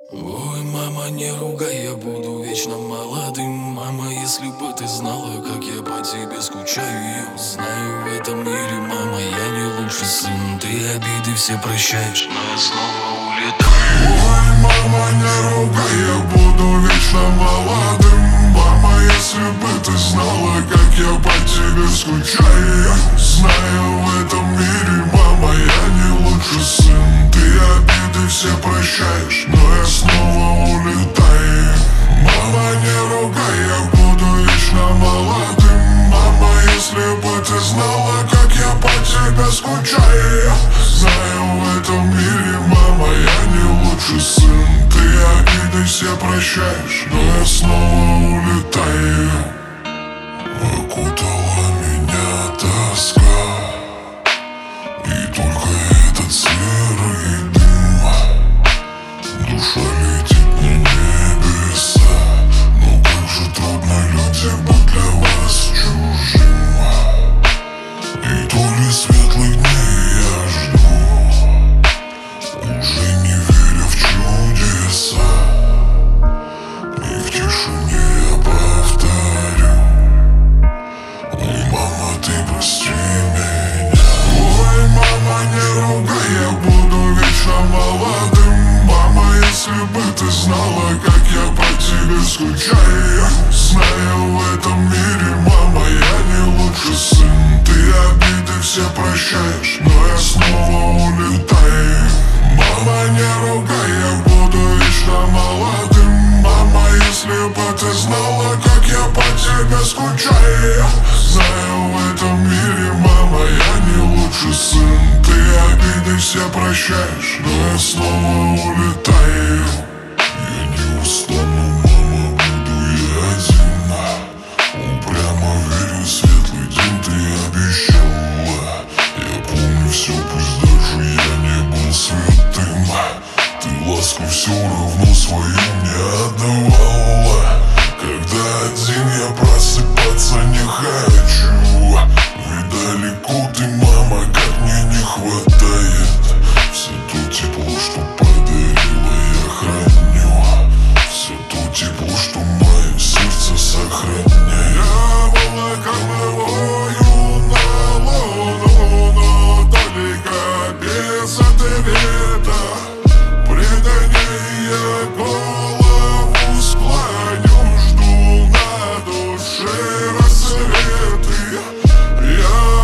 Ой, мама, не ругай, я буду вечно молодым. Мама, если бы ты знала, как я по тебе скучаю. Я знаю, в этом мире, мама, я не лучший сын. Ты обиды все прощаешь, но я снова улетаю. Ой, мама, не ругай, я буду вечно молодым. Мама, если бы ты знала, как я по тебе скучаю. Я знаю, в этом мире, мама, я не лучший сын. Ты обиды все прощаешь, но я снова улетаю. Мама, не ругай, я буду вечно молодым. Мама, если бы ты знала, как я по тебе скучаю. Я знаю, в этом мире, мама, я не лучший сын. Ты обиды все прощаешь, но я снова улетаю. Окутала меня тоска, и только этот серый дым. Душа летит на небеса, но как же трудно, люди, быть для вас чужим. И то ли светлых дней я жду, уже не веря в чудеса. И в тишине я повторю: ой, мама, ты прости меня. Ой, мама, не ругай, я буду вечно молодым. Мама, если бы ты знала, как я по тебе скучаю. Я знаю, в этом мире, мама, я не лучший сын. Ты обиды все прощаешь, но я снова улетаю. Мама, не ругай, я буду вечно молодым. Мама, если бы ты знала, как я по тебе скучаю. Я знаю, в этом мире, мама, я не лучший сын. Ты обиды все прощаешь, но я снова улетаю. Я не устану, мама, буду я один. Упрямо верю, светлый день ты обещала. Я помню все, пусть даже я не был святым. Ты ласку все равно свою мне отдавала. Когда один я просыпаться не хочу. Ведь далеко ты, мама, как мне не хватает. Все то тепло, что подарила, я храню. Все то тепло, что мое сердце сохраняет. Я волокомовою на луну, но только без ответа. Предание я голову склоню, жду на душе рассветы. Я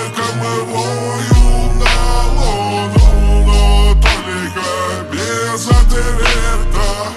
волокомовою на луну, но только без ответа.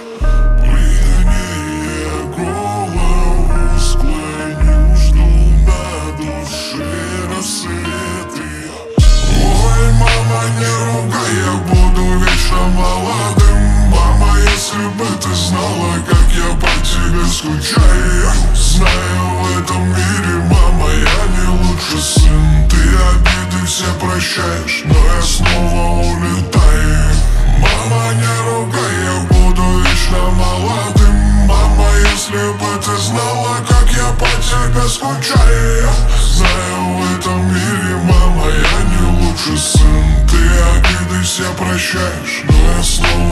Предание я голову склоню, жду на душе рассветы. Ой, мама, не ругай, я буду вечно молодым. Мама, если бы ты знала, как я по тебе скучаю. Я знаю, в этом мире, мама, я не лучший сын. Ты обиды все прощаешь, но я снова улетаю. Мама, не ругай, я буду вечно молодым. Мама, если бы ты знала, как я по тебе скучаю. Я знаю, в этом мире, мама, я не лучший сын. Ты обиды все прощаешь, но я снова